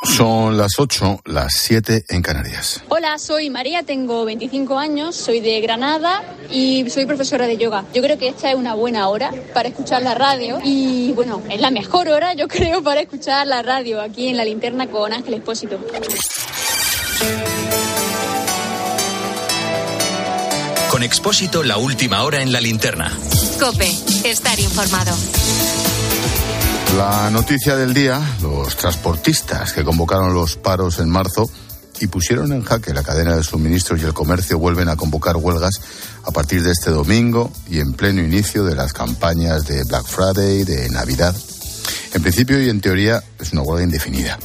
Son las 8, las 7 en Canarias. Hola, soy María, tengo 25 años, soy de Granada y soy profesora de yoga. Yo creo que esta es una buena hora para escuchar la radio y, bueno, es la mejor hora, yo creo, para escuchar la radio aquí en La Linterna con Ángel Expósito. Con Expósito, la última hora en La Linterna. COPE, estar informado. La noticia del día, los transportistas que convocaron los paros en marzo y pusieron en jaque la cadena de suministros y el comercio vuelven a convocar huelgas a partir de este domingo y en pleno inicio de las campañas de Black Friday, de Navidad. En principio y en teoría es una huelga indefinida.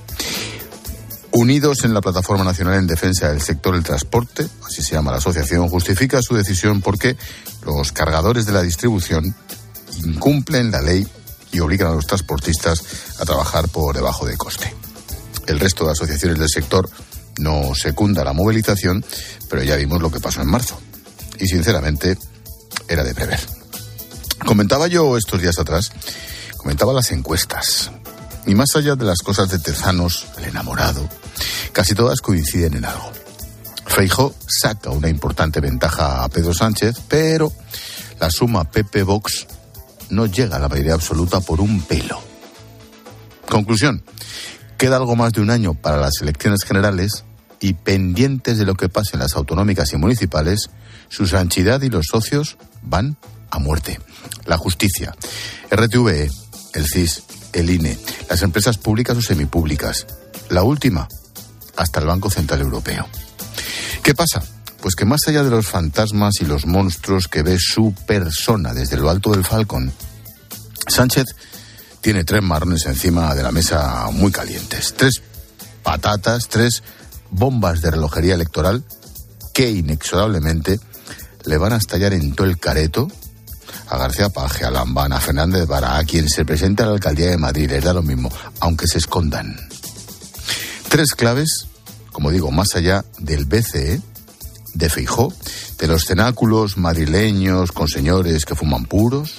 Unidos en la Plataforma Nacional en Defensa del Sector del Transporte, así se llama la asociación, justifica su decisión porque los cargadores de la distribución incumplen la ley y obligan a los transportistas a trabajar por debajo de coste. El resto de asociaciones del sector no secunda la movilización, pero ya vimos lo que pasó en marzo. Y sinceramente, era de prever. Comentaba yo estos días atrás, comentaba las encuestas. Y más allá de las cosas de Tezanos, el enamorado, casi todas coinciden en algo. Feijóo saca una importante ventaja a Pedro Sánchez, pero la suma PP-Vox no llega a la mayoría absoluta por un pelo. Conclusión, queda algo más de un año para las elecciones generales y pendientes de lo que pase en las autonómicas y municipales, su Sanchidad y los socios van a muerte. La justicia, RTVE, el CIS, el INE, las empresas públicas o semipúblicas, la última, hasta el Banco Central Europeo. ¿Qué pasa? Pues que más allá de los fantasmas y los monstruos que ve su persona desde lo alto del Falcón, Sánchez tiene 3 marrones encima de la mesa muy calientes. 3 patatas, 3 bombas de relojería electoral que inexorablemente le van a estallar en todo el careto a García Paje, a Lambán, a Fernández Vara, a quien se presente a la alcaldía de Madrid, les da lo mismo, aunque se escondan. 3 claves, como digo, más allá del BCE, de Feijóo, de los cenáculos madrileños con señores que fuman puros.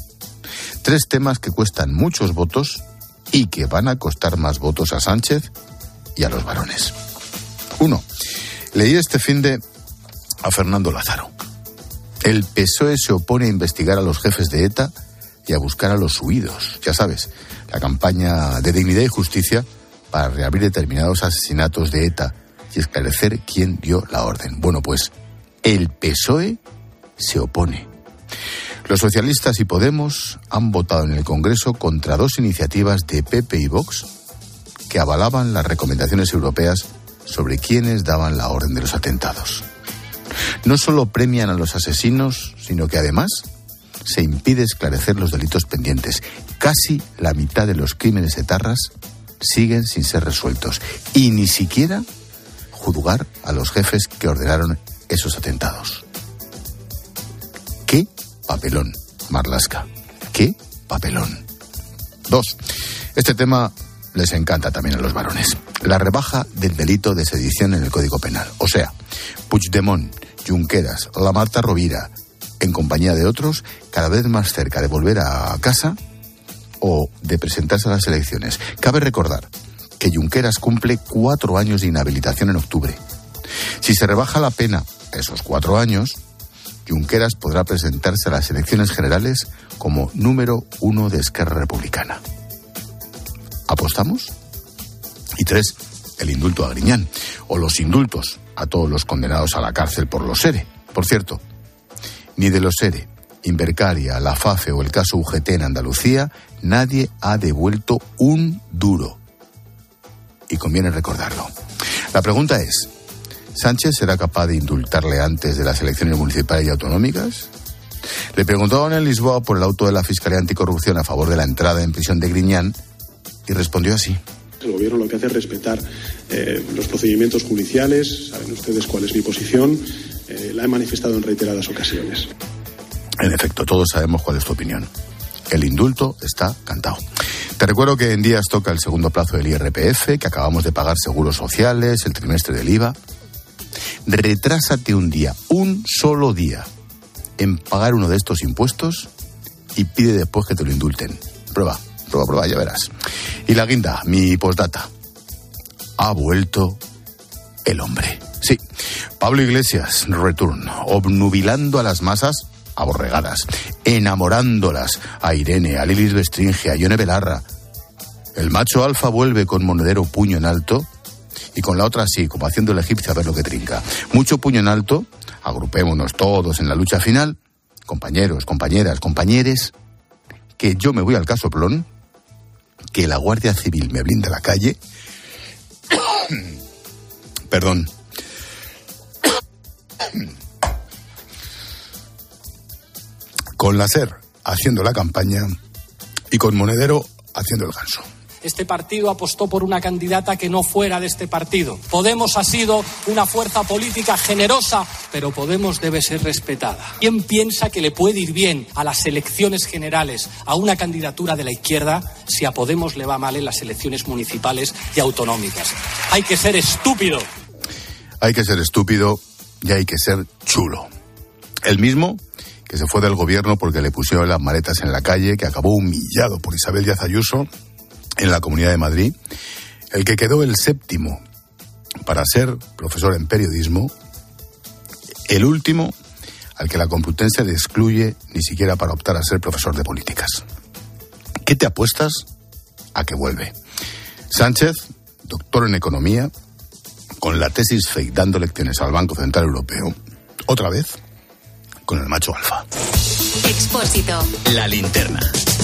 3 temas que cuestan muchos votos y que van a costar más votos a Sánchez y a los varones. 1. Leí este finde a Fernando Lázaro. El PSOE se opone a investigar a los jefes de ETA y a buscar a los huidos. Ya sabes, la campaña de Dignidad y Justicia para reabrir determinados asesinatos de ETA y esclarecer quién dio la orden. Bueno, pues el PSOE se opone. Los socialistas y Podemos han votado en el Congreso contra 2 iniciativas de PP y Vox que avalaban las recomendaciones europeas sobre quiénes daban la orden de los atentados. No solo premian a los asesinos, sino que además se impide esclarecer los delitos pendientes. Casi la mitad de los crímenes etarras siguen sin ser resueltos y ni siquiera juzgar a los jefes que ordenaron esos atentados. ¡Qué papelón, Marlaska! ¡Qué papelón! 2. Este tema les encanta también a los varones. La rebaja del delito de sedición en el Código Penal. O sea, Puigdemont, Junqueras, la Marta Rovira, en compañía de otros, cada vez más cerca de volver a casa o de presentarse a las elecciones. Cabe recordar que Junqueras cumple 4 años de inhabilitación en octubre. Si se rebaja la pena esos 4 años, Junqueras podrá presentarse a las elecciones generales como número 1 de Esquerra Republicana. ¿Apostamos? Y 3, el indulto a Griñán, o los indultos a todos los condenados a la cárcel por los ERE. Por cierto, ni de los ERE, Invercaria, la FAFE o el caso UGT en Andalucía, nadie ha devuelto un duro. Y conviene recordarlo. La pregunta es, ¿Sánchez será capaz de indultarle antes de las elecciones municipales y autonómicas? Le preguntaban en Lisboa por el auto de la Fiscalía Anticorrupción a favor de la entrada en prisión de Griñán y respondió así. El gobierno lo que hace es respetar los procedimientos judiciales. Saben ustedes cuál es mi posición. La he manifestado en reiteradas ocasiones. En efecto, todos sabemos cuál es tu opinión. El indulto está cantado. Te recuerdo que en días toca el segundo plazo del IRPF, que acabamos de pagar seguros sociales, el trimestre del IVA. Retrásate un día, un solo día, en pagar uno de estos impuestos y pide después que te lo indulten. Prueba, ya verás. Y la guinda, mi postdata. ha vuelto el hombre. Sí, Pablo Iglesias, return, obnubilando a las masas aborregadas, enamorándolas a Irene, a Lilis Bestringe, a Ione Belarra. El macho alfa vuelve con monedero puño en alto y con la otra así, como haciendo el egipcio a ver lo que trinca. Mucho puño en alto, agrupémonos todos en la lucha final. Compañeros, compañeras, compañeres, que yo me voy al casoplón, que la Guardia Civil me blinda la calle. Perdón. Con la SER haciendo la campaña y con Monedero haciendo el ganso. Este partido apostó por una candidata que no fuera de este partido. Podemos ha sido una fuerza política generosa, pero Podemos debe ser respetada. ¿Quién piensa que le puede ir bien a las elecciones generales a una candidatura de la izquierda si a Podemos le va mal en las elecciones municipales y autonómicas? Hay que ser estúpido. Hay que ser estúpido y hay que ser chulo. El mismo que se fue del gobierno porque le pusieron las maletas en la calle, que acabó humillado por Isabel Díaz Ayuso en la Comunidad de Madrid, el que quedó el séptimo para ser profesor en periodismo, el último al que la Complutense le excluye ni siquiera para optar a ser profesor de políticas. ¿Qué te apuestas a que vuelve? Sánchez, doctor en economía, con la tesis fake dando lecciones al Banco Central Europeo, otra vez con el macho alfa. Expósito. La linterna.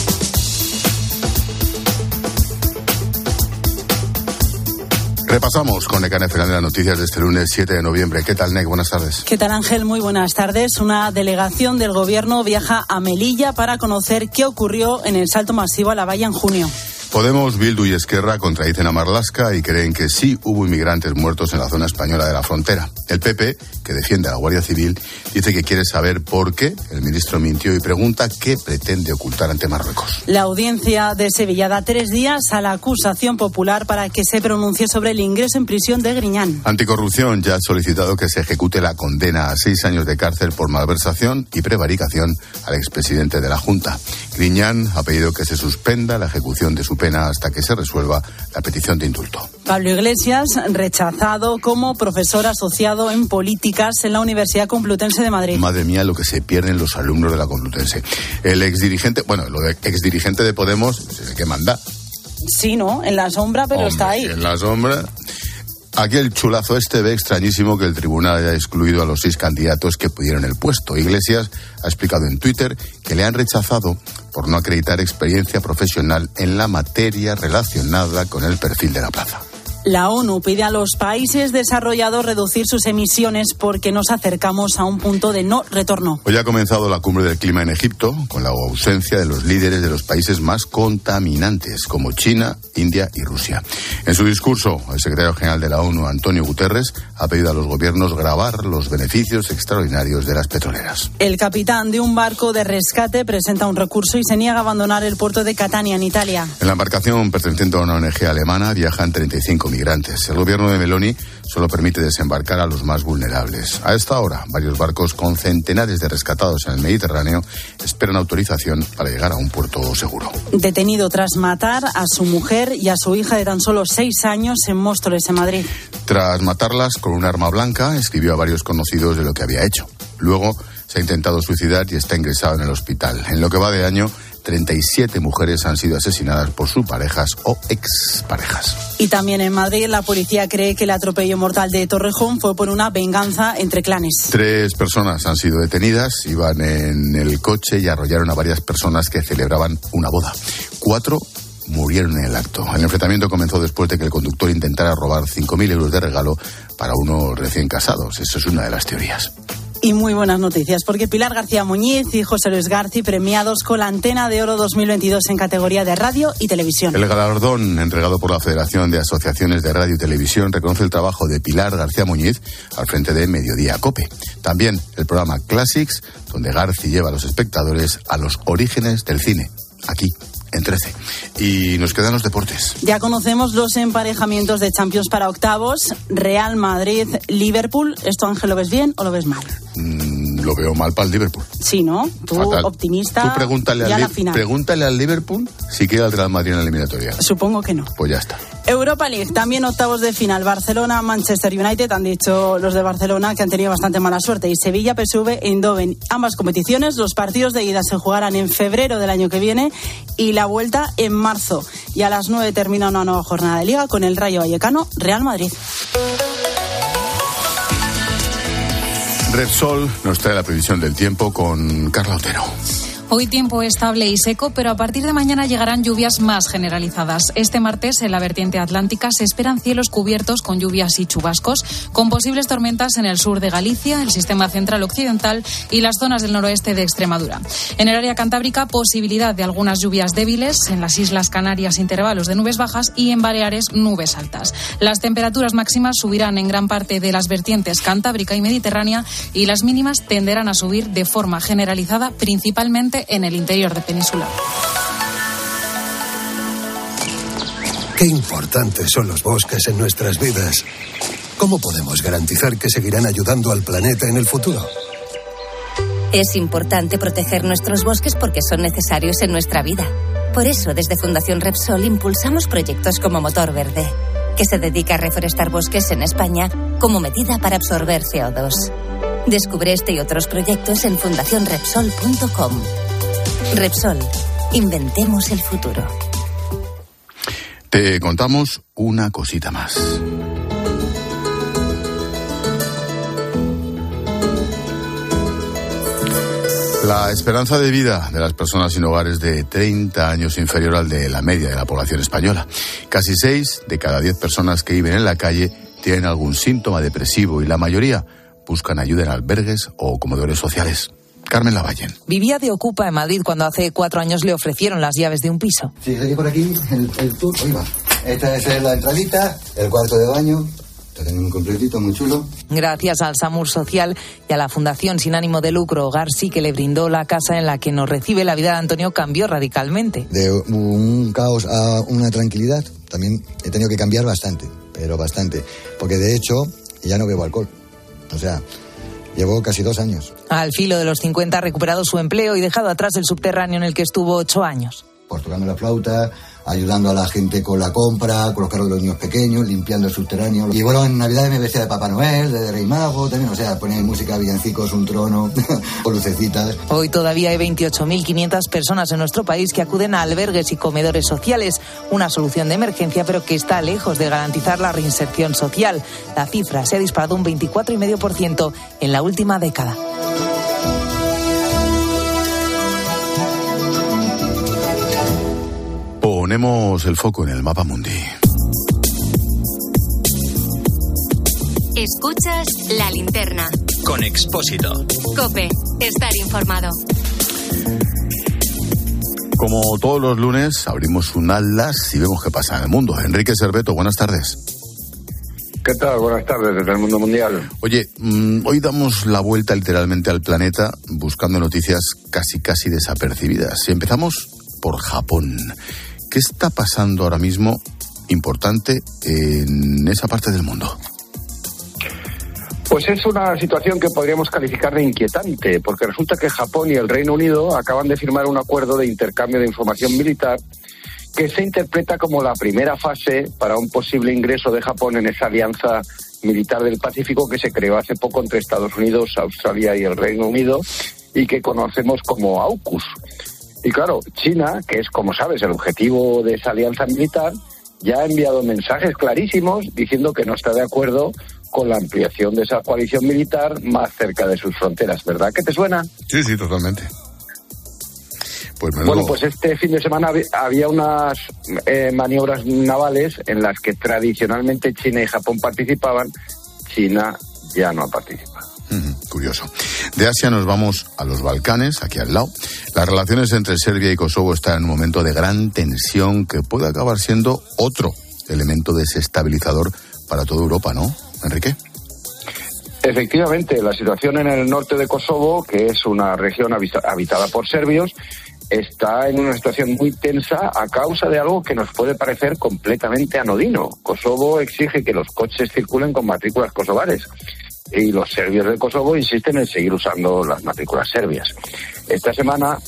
Repasamos con Nekane Fernández las noticias de este lunes 7 de noviembre. ¿Qué tal, Nek? Buenas tardes. ¿Qué tal, Ángel? Muy buenas tardes. Una delegación del gobierno viaja a Melilla para conocer qué ocurrió en el salto masivo a la valla en junio. Podemos, Bildu y Esquerra contradicen a Marlaska y creen que sí hubo inmigrantes muertos en la zona española de la frontera. El PP, que defiende a la Guardia Civil, dice que quiere saber por qué el ministro mintió y pregunta qué pretende ocultar ante Marruecos. La audiencia de Sevilla da 3 días a la acusación popular para que se pronuncie sobre el ingreso en prisión de Griñán. Anticorrupción ya ha solicitado que se ejecute la condena a 6 años de cárcel por malversación y prevaricación al expresidente de la Junta. Griñán ha pedido que se suspenda la ejecución de su pena hasta que se resuelva la petición de indulto. Pablo Iglesias, rechazado como profesor asociado en políticas en la Universidad Complutense de Madrid. Madre mía, lo que se pierden los alumnos de la Complutense. El exdirigente, exdirigente de Podemos, es el que manda. Sí, ¿no? En la sombra, pero Hombre, está ahí. En la sombra. Aquí el chulazo ve extrañísimo que el tribunal haya excluido a los 6 candidatos que pidieron el puesto. Iglesias ha explicado en Twitter que le han rechazado por no acreditar experiencia profesional en la materia relacionada con el perfil de la plaza. La ONU pide a los países desarrollados reducir sus emisiones porque nos acercamos a un punto de no retorno. Hoy ha comenzado la cumbre del clima en Egipto, con la ausencia de los líderes de los países más contaminantes, como China, India y Rusia. En su discurso, el secretario general de la ONU, Antonio Guterres, ha pedido a los gobiernos gravar los beneficios extraordinarios de las petroleras. El capitán de un barco de rescate presenta un recurso y se niega a abandonar el puerto de Catania, en Italia. En la embarcación perteneciente a una ONG alemana viajan 35 migrantes. El gobierno de Meloni solo permite desembarcar a los más vulnerables. A esta hora, varios barcos con centenares de rescatados en el Mediterráneo esperan autorización para llegar a un puerto seguro. Detenido tras matar a su mujer y a su hija de tan solo 6 años en Móstoles, en Madrid. Tras matarlas con un arma blanca, escribió a varios conocidos de lo que había hecho. Luego se ha intentado suicidar y está ingresado en el hospital. En lo que va de año, 37 mujeres han sido asesinadas por sus parejas o exparejas. Y también en Madrid, la policía cree que el atropello mortal de Torrejón fue por una venganza entre clanes. 3 personas han sido detenidas, iban en el coche y arrollaron a varias personas que celebraban una boda. 4 murieron en el acto. El enfrentamiento comenzó después de que el conductor intentara robar 5.000 euros de regalo para unos recién casados. Eso es una de las teorías. Y muy buenas noticias, porque Pilar García Muñiz y José Luis García premiados con la Antena de Oro 2022 en categoría de radio y televisión. El galardón entregado por la Federación de Asociaciones de Radio y Televisión reconoce el trabajo de Pilar García Muñiz al frente de Mediodía COPE. También el programa Classics, donde García lleva a los espectadores a los orígenes del cine, aquí en 13. Y nos quedan los deportes. Ya conocemos los emparejamientos de Champions para octavos. Real Madrid, Liverpool. ¿Esto, Ángel, lo ves bien o lo ves mal? Lo veo mal para el Liverpool. Sí, ¿no? Tú, fatal. Optimista. Tú pregúntale al Liverpool si quiere al Real Madrid en la eliminatoria. Supongo que no. Pues ya está. Europa League, también octavos de final. Barcelona, Manchester United, han dicho los de Barcelona que han tenido bastante mala suerte. Y Sevilla, PSV, Eindhoven. Ambas competiciones, los partidos de ida se jugarán en febrero del año que viene y la vuelta en marzo. Y a las 9 termina una nueva jornada de Liga con el Rayo Vallecano, Real Madrid. Repsol nos trae la previsión del tiempo con Carla Otero. Hoy tiempo estable y seco, pero a partir de mañana llegarán lluvias más generalizadas. Este martes, en la vertiente atlántica, se esperan cielos cubiertos con lluvias y chubascos, con posibles tormentas en el sur de Galicia, el sistema central occidental y las zonas del noroeste de Extremadura. En el área cantábrica, posibilidad de algunas lluvias débiles, en las Islas Canarias intervalos de nubes bajas y en Baleares nubes altas. Las temperaturas máximas subirán en gran parte de las vertientes cantábrica y mediterránea y las mínimas tenderán a subir de forma generalizada, principalmente en el interior de Península. Qué importantes son los bosques en nuestras vidas. ¿Cómo podemos garantizar que seguirán ayudando al planeta en el futuro? Es importante proteger nuestros bosques porque son necesarios en nuestra vida. Por eso, desde Fundación Repsol impulsamos proyectos como Motor Verde, que se dedica a reforestar bosques en España como medida para absorber CO2. Descubre este y otros proyectos en fundacionrepsol.com. Repsol, inventemos el futuro. Te contamos una cosita más. La esperanza de vida de las personas sin hogar es de 30 años inferior al de la media de la población española. Casi 6 de cada 10 personas que viven en la calle tienen algún síntoma depresivo y la mayoría buscan ayuda en albergues o comedores sociales. Carmen Lavallén. Vivía de ocupa en Madrid cuando hace 4 años le ofrecieron las llaves de un piso. Sí, aquí por aquí, el tour, ahí va. Esta es la entradita, el cuarto de baño. Está teniendo un completito muy chulo. Gracias al SAMUR Social y a la Fundación Sin Ánimo de Lucro Hogar Sí, que le brindó la casa en la que nos recibe, la vida de Antonio cambió radicalmente. De un caos a una tranquilidad, también he tenido que cambiar bastante, pero bastante. Porque de hecho, ya no bebo alcohol. O sea, llevo casi 2 años. Al filo de los 50 ha recuperado su empleo y dejado atrás el subterráneo en el que estuvo 8 años. Pues tocando la flauta, ayudando a la gente con la compra, con los carros de los niños pequeños, limpiando el subterráneo. Y bueno, en Navidad me vestía de Papá Noel, de Rey Mago, también, o sea, poner música, villancicos, un trono, con lucecitas. Hoy todavía hay 28.500 personas en nuestro país que acuden a albergues y comedores sociales, una solución de emergencia, pero que está lejos de garantizar la reinserción social. La cifra se ha disparado un 24,5% en la última década. Ponemos el foco en el mapa mundi. Escuchas La Linterna. Con Expósito. COPE. Estar informado. Como todos los lunes, abrimos un atlas y vemos qué pasa en el mundo. Enrique Cerveto, buenas tardes. ¿Qué tal? Buenas tardes desde el mundo mundial. Oye, hoy damos la vuelta literalmente al planeta buscando noticias casi desapercibidas. Y empezamos por Japón. ¿Qué está pasando ahora mismo importante en esa parte del mundo? Pues es una situación que podríamos calificar de inquietante, porque resulta que Japón y el Reino Unido acaban de firmar un acuerdo de intercambio de información militar que se interpreta como la primera fase para un posible ingreso de Japón en esa alianza militar del Pacífico que se creó hace poco entre Estados Unidos, Australia y el Reino Unido y que conocemos como AUKUS. Y claro, China, que es, como sabes, el objetivo de esa alianza militar, ya ha enviado mensajes clarísimos diciendo que no está de acuerdo con la ampliación de esa coalición militar más cerca de sus fronteras. ¿Verdad que te suena? Sí, totalmente. Bueno, pues este fin de semana había unas maniobras navales en las que tradicionalmente China y Japón participaban. China ya no ha participado. Curioso. De Asia nos vamos a los Balcanes, aquí al lado. Las relaciones entre Serbia y Kosovo están en un momento de gran tensión que puede acabar siendo otro elemento desestabilizador para toda Europa, ¿no, Enrique? Efectivamente, la situación en el norte de Kosovo, que es una región habitada por serbios, está en una situación muy tensa a causa de algo que nos puede parecer completamente anodino. Kosovo exige que los coches circulen con matrículas kosovares y los serbios de Kosovo insisten en seguir usando las matrículas serbias. Esta semana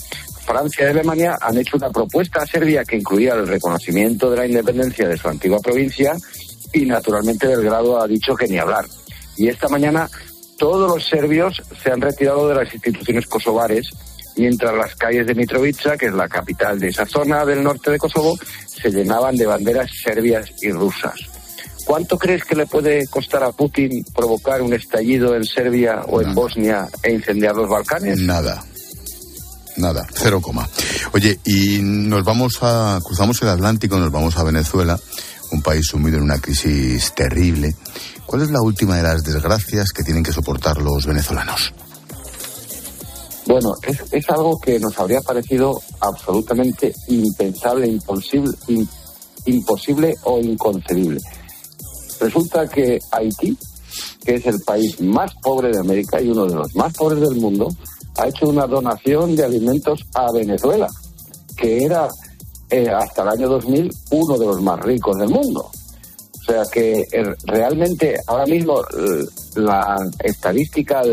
Francia y Alemania han hecho una propuesta a Serbia que incluía el reconocimiento de la independencia de su antigua provincia y, naturalmente, Belgrado ha dicho que ni hablar. Y esta mañana todos los serbios se han retirado de las instituciones kosovares, mientras las calles de Mitrovica, que es la capital de esa zona del norte de Kosovo, se llenaban de banderas serbias y rusas. ¿Cuánto crees que le puede costar a Putin provocar un estallido en Serbia o en Bosnia e incendiar los Balcanes? Nada, 0, Oye, y cruzamos el Atlántico, nos vamos a Venezuela, un país sumido en una crisis terrible. ¿Cuál es la última de las desgracias que tienen que soportar los venezolanos? Bueno, es algo que nos habría parecido absolutamente impensable, imposible o inconcebible. Resulta que Haití, que es el país más pobre de América y uno de los más pobres del mundo, ha hecho una donación de alimentos a Venezuela, que era hasta el año 2000 uno de los más ricos del mundo. O sea que realmente ahora mismo la estadística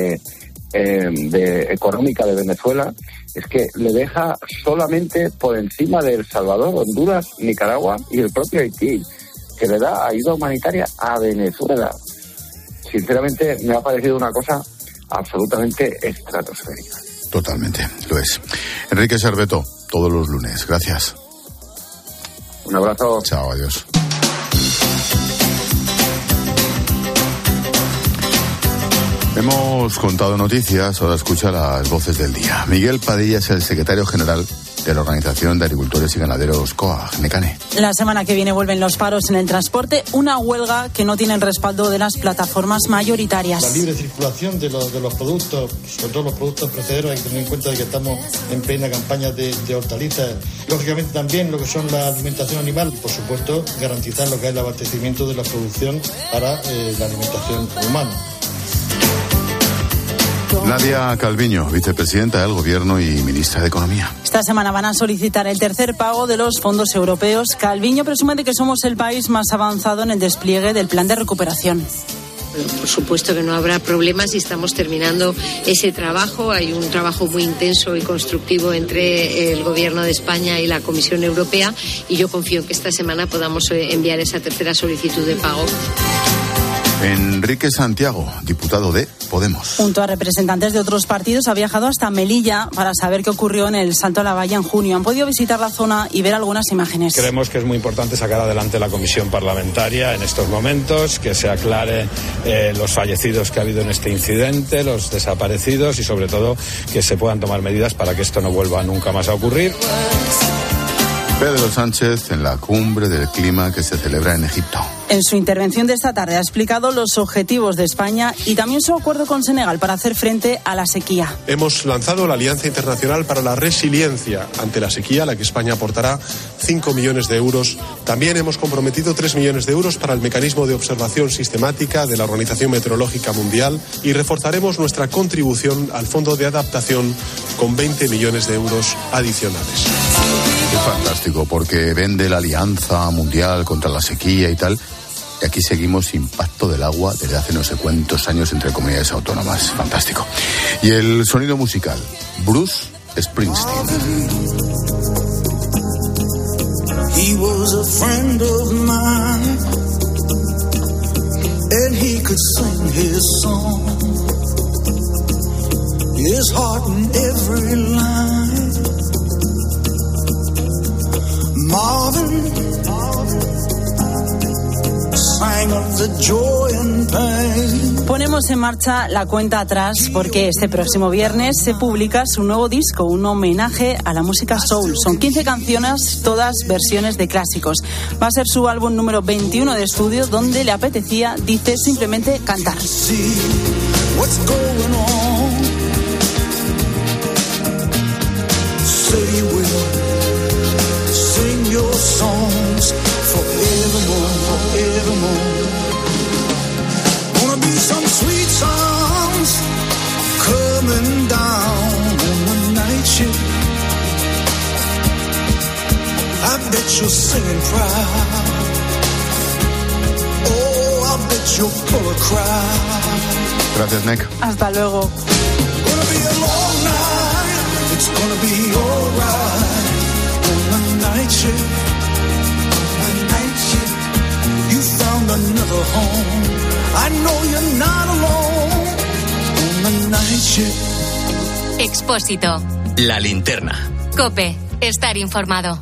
económica de Venezuela es que le deja solamente por encima de El Salvador, Honduras, Nicaragua y el propio Haití, que le da ayuda humanitaria a Venezuela. Sinceramente me ha parecido una cosa absolutamente estratosférica. Totalmente, lo es. Enrique Serveto, todos los lunes. Gracias. Un abrazo. Chao, adiós. Hemos contado noticias, ahora escucha las voces del día. Miguel Padilla es el secretario general de la Organización de Agricultores y Ganaderos COAG, Necane. La semana que viene vuelven los paros en el transporte, una huelga que no tiene el respaldo de las plataformas mayoritarias. La libre circulación de los productos, sobre todo los productos precederos, hay que tener en cuenta de que estamos en plena campaña de hortalizas. Lógicamente también lo que son la alimentación animal y, por supuesto, garantizar lo que es el abastecimiento de la producción para la alimentación humana. Nadia Calviño, vicepresidenta del Gobierno y ministra de Economía. Esta semana van a solicitar el tercer pago de los fondos europeos. Calviño presume de que somos el país más avanzado en el despliegue del plan de recuperación. Por supuesto que no habrá problemas y estamos terminando ese trabajo. Hay un trabajo muy intenso y constructivo entre el Gobierno de España y la Comisión Europea y yo confío en que esta semana podamos enviar esa tercera solicitud de pago. Enrique Santiago, diputado de Podemos. Junto a representantes de otros partidos ha viajado hasta Melilla para saber qué ocurrió en el Salto a la Valla en junio. Han podido visitar la zona y ver algunas imágenes. Creemos que es muy importante sacar adelante la comisión parlamentaria en estos momentos, que se aclare los fallecidos que ha habido en este incidente, los desaparecidos y sobre todo que se puedan tomar medidas para que esto no vuelva nunca más a ocurrir. Pedro Sánchez en la cumbre del clima que se celebra en Egipto. En su intervención de esta tarde ha explicado los objetivos de España y también su acuerdo con Senegal para hacer frente a la sequía. Hemos lanzado la Alianza Internacional para la Resiliencia ante la sequía, a la que España aportará 5 millones de euros. También hemos comprometido 3 millones de euros para el mecanismo de observación sistemática de la Organización Meteorológica Mundial y reforzaremos nuestra contribución al Fondo de Adaptación con 20 millones de euros adicionales. Es fantástico porque vende la Alianza Mundial contra la sequía y tal. Y aquí seguimos sin pacto del agua desde hace no sé cuántos años entre comunidades autónomas. Fantástico. Y el sonido musical, Bruce Springsteen. He was a friend of mine, and he could sing his song, his heart in every line. Marvin sang of the joy and pain. Ponemos en marcha la cuenta atrás porque este próximo viernes se publica su nuevo disco, un homenaje a la música soul. Son 15 canciones, todas versiones de clásicos. Va a ser su álbum número 21 de estudio, donde le apetecía, dice, simplemente cantar. Your songs forevermore, forevermore. Gonna be some sweet songs coming down on the night shift. I bet you're singing proud. Oh, I bet you're full of cry. Gracias, Nick. Hasta luego. Gonna be a long night. it's gonna be alright. On the night shift, you found another home. I know you're not alone. On the night shift. Expósito. La linterna. COPE. Estar informado.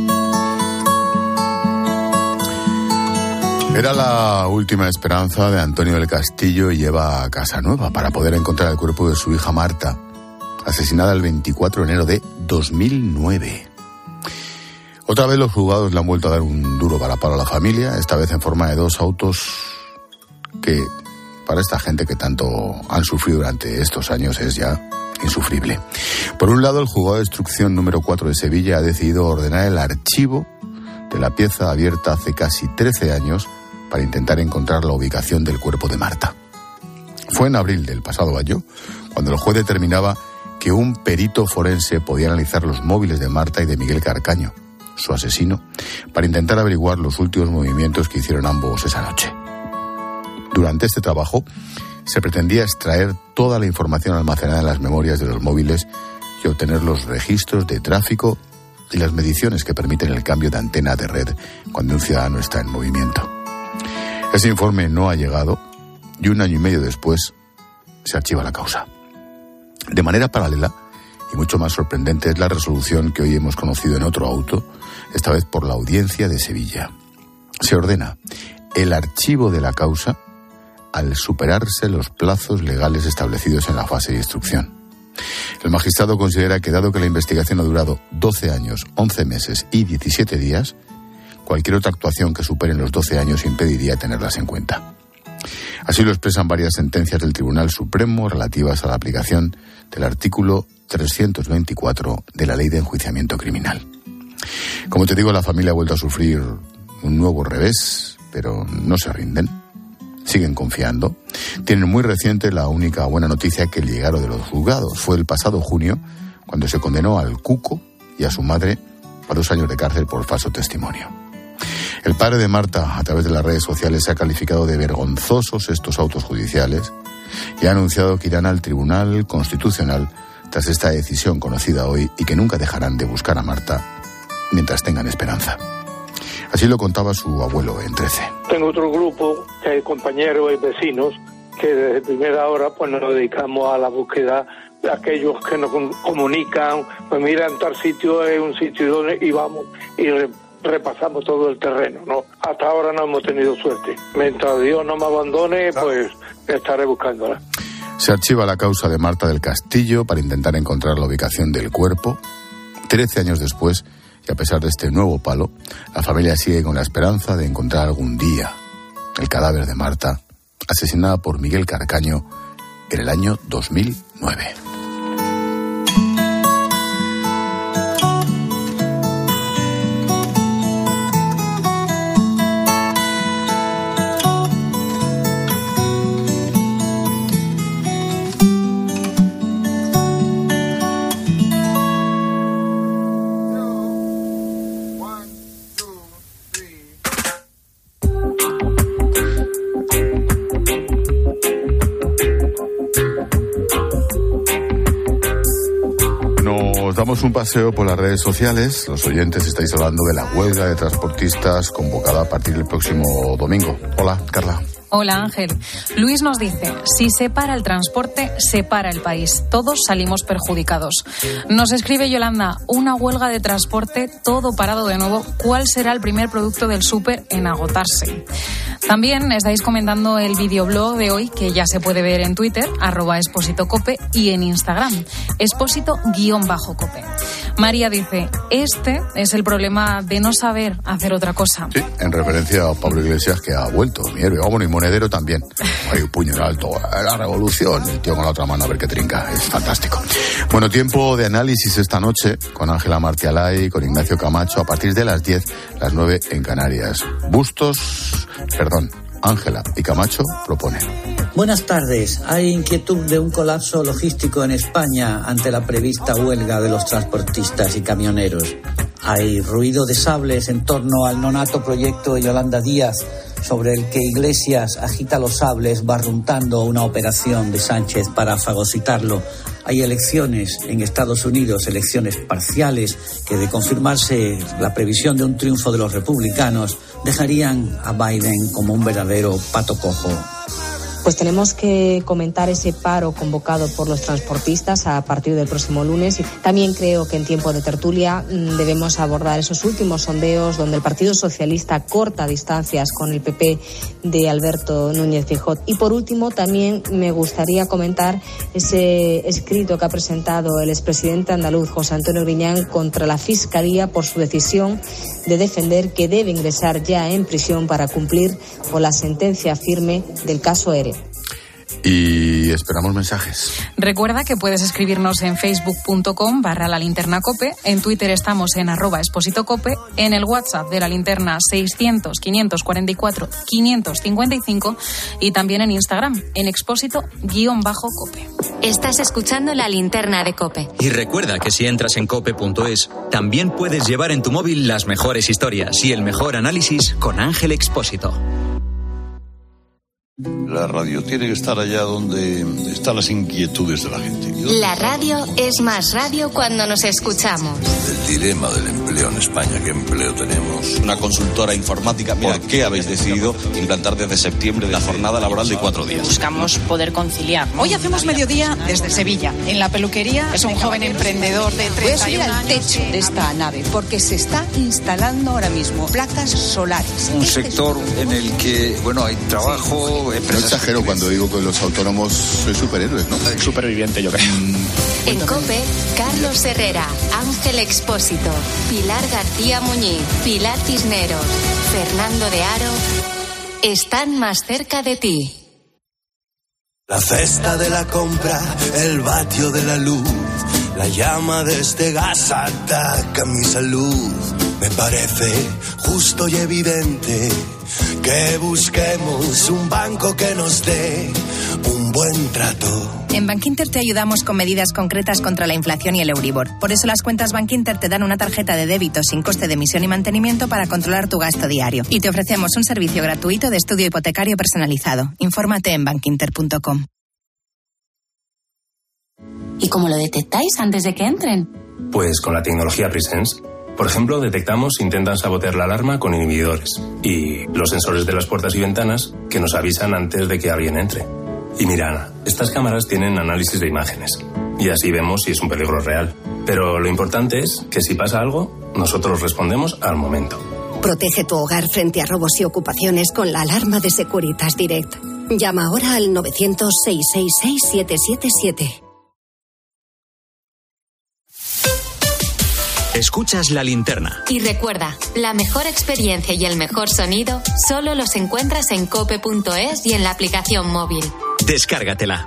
Era la última esperanza de Antonio del Castillo y Eva Casanueva para poder encontrar el cuerpo de su hija Marta, asesinada el 24 de enero de 2009. Otra vez los juzgados le han vuelto a dar un duro varapalo a la familia, esta vez en forma de 2 autos que, para esta gente que tanto han sufrido durante estos años, es ya insufrible. Por un lado, el juzgado de instrucción número 4 de Sevilla ha decidido ordenar el archivo de la pieza abierta hace casi 13 años para intentar encontrar la ubicación del cuerpo de Marta. Fue en abril del pasado año cuando el juez determinaba que un perito forense podía analizar los móviles de Marta y de Miguel Carcaño, su asesino, para intentar averiguar los últimos movimientos que hicieron ambos esa noche. Durante este trabajo se pretendía extraer toda la información almacenada en las memorias de los móviles y obtener los registros de tráfico y las mediciones que permiten el cambio de antena de red cuando un ciudadano está en movimiento. Ese informe no ha llegado y 1 año y medio después se archiva la causa. De manera paralela, y mucho más sorprendente, es la resolución que hoy hemos conocido en otro auto, esta vez por la Audiencia de Sevilla. Se ordena el archivo de la causa al superarse los plazos legales establecidos en la fase de instrucción. El magistrado considera que, dado que la investigación ha durado 12 años, 11 meses y 17 días, cualquier otra actuación que supere los 12 años impediría tenerlas en cuenta. Así lo expresan varias sentencias del Tribunal Supremo relativas a la aplicación del artículo 324 de la Ley de Enjuiciamiento Criminal. Como te digo, la familia ha vuelto a sufrir un nuevo revés, pero no se rinden. Siguen confiando. Tienen muy reciente la única buena noticia que le llegaron de los juzgados. Fue el pasado junio cuando se condenó al Cuco y a su madre a 2 años de cárcel por falso testimonio. El padre de Marta, a través de las redes sociales, ha calificado de vergonzosos estos autos judiciales y ha anunciado que irán al Tribunal Constitucional tras esta decisión conocida hoy y que nunca dejarán de buscar a Marta mientras tengan esperanza. Así lo contaba su abuelo en 13. Tengo otro grupo de compañeros y vecinos que desde primera hora pues nos dedicamos a la búsqueda de aquellos que nos comunican, pues mira, en tal sitio es un sitio donde íbamos y repasamos todo el terreno, ¿no? Hasta ahora no hemos tenido suerte. Mientras Dios no me abandone, pues estaré buscándola. Se archiva la causa de Marta del Castillo para intentar encontrar la ubicación del cuerpo. 13 años después, y a pesar de este nuevo palo, la familia sigue con la esperanza de encontrar algún día el cadáver de Marta, asesinada por Miguel Carcaño en el año 2009. Damos un paseo por las redes sociales. Los oyentes estáis hablando de la huelga de transportistas convocada a partir del próximo domingo. Hola, Carla. Hola, Ángel. Luis nos dice, si se para el transporte, se para el país. Todos salimos perjudicados. Nos escribe Yolanda, una huelga de transporte, todo parado de nuevo. ¿Cuál será el primer producto del súper en agotarse? También estáis comentando el videoblog de hoy, que ya se puede ver en Twitter, @expósitocope, y en Instagram, expósito_cope. María dice, este es el problema de no saber hacer otra cosa. Sí, en referencia a Pablo Iglesias, que ha vuelto, mi héroe. Vámonos, y Monedero también. Hay un puño en alto, la revolución, el tío con la otra mano a ver qué trinca, es fantástico. Bueno, tiempo de análisis esta noche con Ángela Martialay, con Ignacio Camacho, a partir de las 10, las 9 en Canarias. Ángela y Camacho proponen. Buenas tardes. Hay inquietud de un colapso logístico en España ante la prevista huelga de los transportistas y camioneros. Hay ruido de sables en torno al nonato proyecto de Yolanda Díaz sobre el que Iglesias agita los sables barruntando una operación de Sánchez para fagocitarlo. Hay elecciones en Estados Unidos, elecciones parciales, que de confirmarse la previsión de un triunfo de los republicanos, dejarían a Biden como un verdadero pato cojo. Pues tenemos que comentar ese paro convocado por los transportistas a partir del próximo lunes. Y también creo que en tiempo de tertulia debemos abordar esos últimos sondeos donde el Partido Socialista corta distancias con el PP de Alberto Núñez Feijóo. Y por último, también me gustaría comentar ese escrito que ha presentado el expresidente andaluz José Antonio Griñán contra la Fiscalía por su decisión de defender que debe ingresar ya en prisión para cumplir con la sentencia firme del caso ERE. Y esperamos mensajes. Recuerda que puedes escribirnos en facebook.com/lalinternacope, en Twitter estamos en @expositocope, en el WhatsApp de La Linterna 600-544-555 y también en Instagram en expósito_cope. Estás escuchando La Linterna de COPE. Y recuerda que si entras en cope.es, también puedes llevar en tu móvil las mejores historias y el mejor análisis con Ángel Expósito. La radio tiene que estar allá donde están las inquietudes de la gente. La radio es más radio cuando nos escuchamos. El dilema del empleo en España, ¿qué empleo tenemos? Una consultora informática. Mira, ¿por qué habéis decidido implantar desde septiembre la jornada laboral de 4 días? Buscamos poder conciliar, ¿no? Hoy hacemos mediodía desde Sevilla. En la peluquería es un joven emprendedor de 31 años. Voy a subir al techo de esta nave porque se está instalando ahora mismo placas solares. Un sector en el que, bueno, hay trabajo. No exagero cuando digo que los autónomos son superhéroes, ¿no? Superviviente, yo creo. En COPE, Carlos Herrera, Ángel Expósito, Pilar García Muñiz, Pilar Cisneros, Fernando de Aro, están más cerca de ti. La cesta de la compra, el vatio de la luz, la llama de este gas ataca mi salud. Me parece justo y evidente que busquemos un banco que nos dé un buen trato. En Bankinter te ayudamos con medidas concretas contra la inflación y el Euribor. Por eso las cuentas Bankinter te dan una tarjeta de débito sin coste de emisión y mantenimiento para controlar tu gasto diario. Y te ofrecemos un servicio gratuito de estudio hipotecario personalizado. Infórmate en bankinter.com. ¿Y cómo lo detectáis antes de que entren? Pues con la tecnología Presence. Por ejemplo, detectamos si intentan sabotear la alarma con inhibidores y los sensores de las puertas y ventanas que nos avisan antes de que alguien entre. Y mira, Ana, estas cámaras tienen análisis de imágenes y así vemos si es un peligro real. Pero lo importante es que si pasa algo, nosotros respondemos al momento. Protege tu hogar frente a robos y ocupaciones con la alarma de Securitas Direct. Llama ahora al 900-666-777. Escuchas La Linterna. Y recuerda, la mejor experiencia y el mejor sonido solo los encuentras en cope.es y en la aplicación móvil. Descárgatela.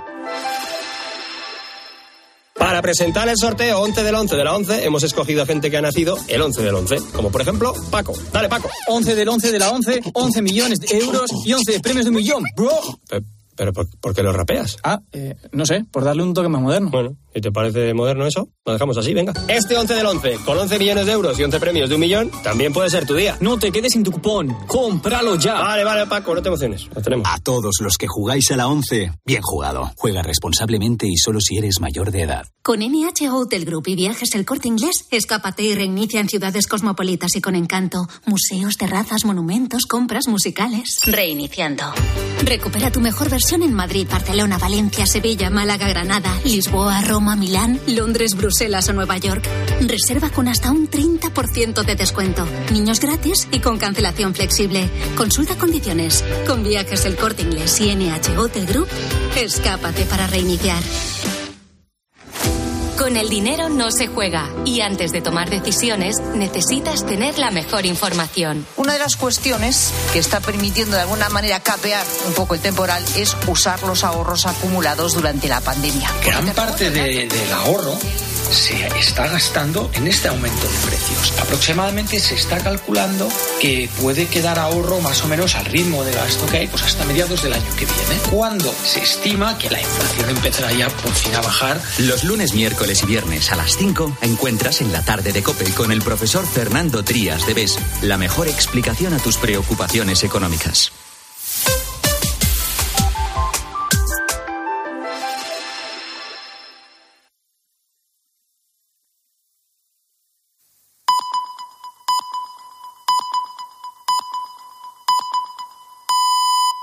Para presentar el sorteo 11 del 11 de la 11, hemos escogido a gente que ha nacido el 11 del 11. Como por ejemplo, Paco. Dale, Paco. 11 del 11 de la 11, 11 millones de euros y 11 premios de $1 millón, bro. ¿Pero por qué lo rapeas? No sé, por darle un toque más moderno. Bueno, ¿y te parece moderno eso? Lo dejamos así, venga. Este 11 del 11, con 11 millones de euros y 11 premios de $1 millón, también puede ser tu día. No te quedes sin tu cupón, cómpralo ya. Vale, Paco, no te emociones, lo tenemos. A todos los que jugáis a la 11, bien jugado. Juega responsablemente y solo si eres mayor de edad. Con NH Hotel Group y Viajes El Corte Inglés, escápate y reinicia en ciudades cosmopolitas y con encanto. Museos, terrazas, monumentos, compras musicales. Reiniciando. Recupera tu mejor versión en Madrid, Barcelona, Valencia, Sevilla, Málaga, Granada, Lisboa, Roma, Milán, Londres, Bruselas o Nueva York. Reserva con hasta un 30% de descuento. Niños gratis y con cancelación flexible. Consulta condiciones. Con Viajes El Corte Inglés y NH Hotel Group, escápate para reiniciar. Con el dinero no se juega y antes de tomar decisiones necesitas tener la mejor información. Una de las cuestiones que está permitiendo de alguna manera capear un poco el temporal es usar los ahorros acumulados durante la pandemia. Gran parte del ahorro se está gastando en este aumento de precios. Aproximadamente se está calculando que puede quedar ahorro más o menos al ritmo de gasto que hay pues hasta mediados del año que viene, cuando se estima que la inflación empezará ya por fin a bajar. Los lunes, miércoles y viernes a las 5 encuentras en la tarde de COPE con el profesor Fernando Trías de BES la mejor explicación a tus preocupaciones económicas.